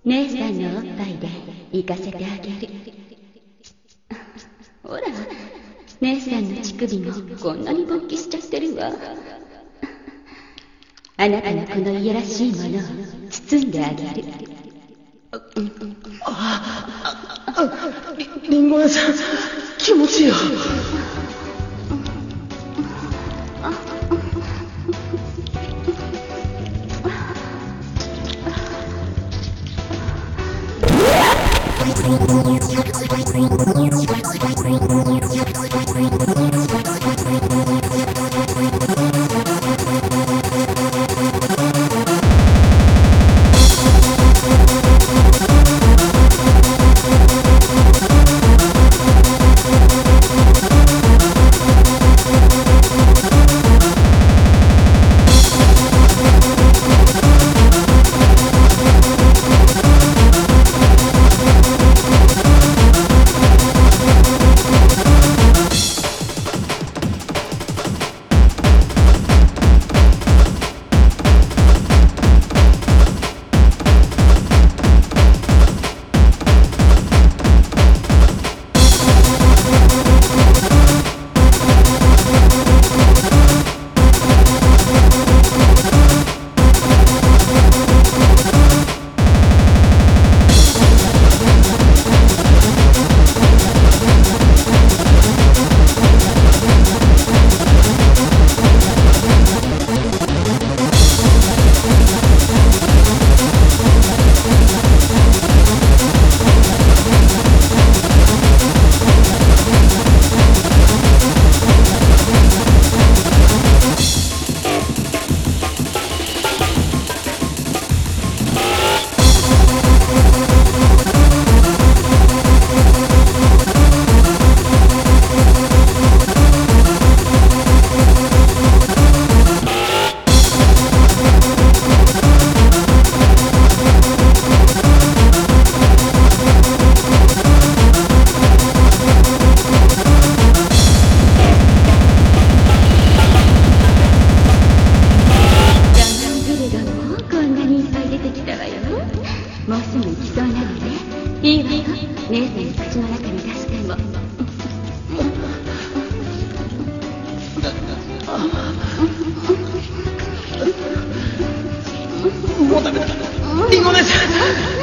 姉さんのおっぱいで行かせてあげる。ほら、姉さんの乳首もこんなに勃起しちゃってるわ。あなたのこのいやらしいものを包んであげる。 リンゴ姉さん、気持ちいいよ。 もうすぐ行きそうなのでいいわよ。姉さんの口の中に出しても。 もうダメだ。リンゴ姉さん。